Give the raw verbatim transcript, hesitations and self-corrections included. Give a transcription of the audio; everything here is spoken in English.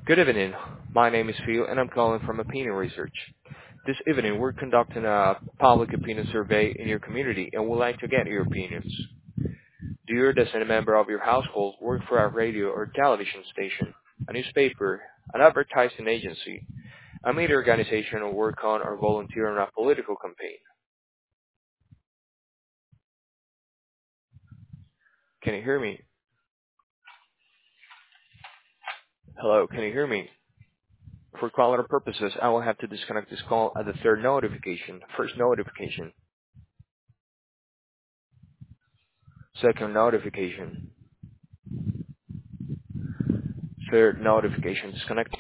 Good evening. My name is Phil, and I'm calling from Opinion Research. This evening, we're conducting a public opinion survey in your community, and we'd like to get your opinions. Do you, as a member of your household, work for a radio or television station, a newspaper, an advertising agency, a media organization, or work on or volunteer on a political campaign? Can you hear me? Hello, can you hear me? For quality purposes, I will have to disconnect this call at the third notification, first notification, second notification, third notification disconnect.